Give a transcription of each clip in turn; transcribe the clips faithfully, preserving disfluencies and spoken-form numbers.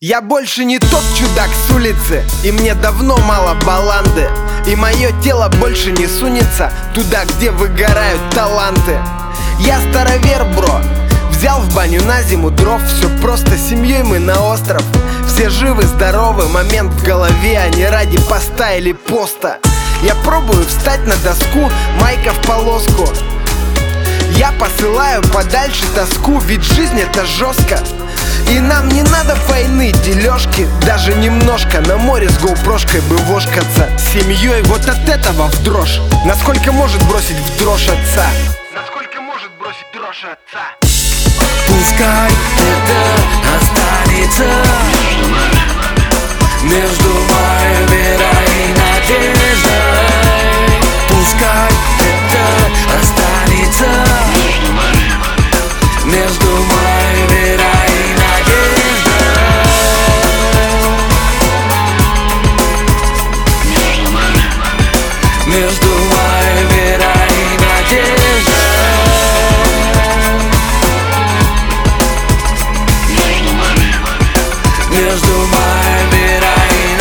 Я больше не тот чудак с улицы, и мне давно мало баланды. И мое тело больше не сунется туда, где выгорают таланты. Я старовер, бро, взял в баню на зиму дров. Все просто, семьей мы на остров. Все живы, здоровы, момент в голове, а не ради поста или поста. Я пробую встать на доску, майка в полоску. Я посылаю подальше тоску, ведь жизнь это жестко. И нам не надо войны, дележки, даже немножко. На море с гоупрошкой бы вошкаться, с семьей вот от этого в дрожь. Насколько может бросить в дрожь отца? Насколько может бросить дрожь отца? Пускай это останется между моей верой и надеждой. Пускай это останется между моей верой и надеждой. Между моей верой и надеждой. Между моей верой и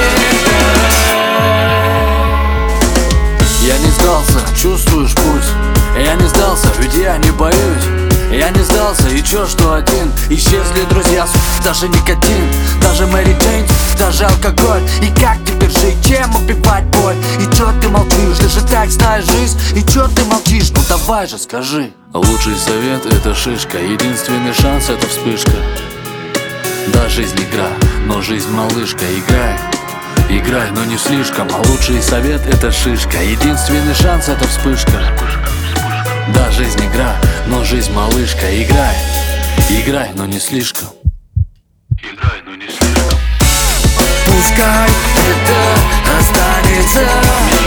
надеждой. Я не сдался, чувствуешь пульс. Я не сдался, ведь я не боюсь. Я не сдался, и чё, что один? Исчезли друзья, даже никотин, даже Мэри Джейн, даже алкоголь. И как теперь жить, чем убивать боль? И чё ты молчишь, ты же так знаешь жизнь. И чё ты молчишь, ну давай же скажи. Лучший совет — это шишка, единственный шанс — это вспышка. Да, жизнь игра, но жизнь малышка. Играй, играй, но не слишком. А лучший совет — это шишка, единственный шанс — это вспышка. Да, жизнь игра, но жизнь малышка. Играй, играй, но не слишком. Играй, но не слишком. Пускай это останется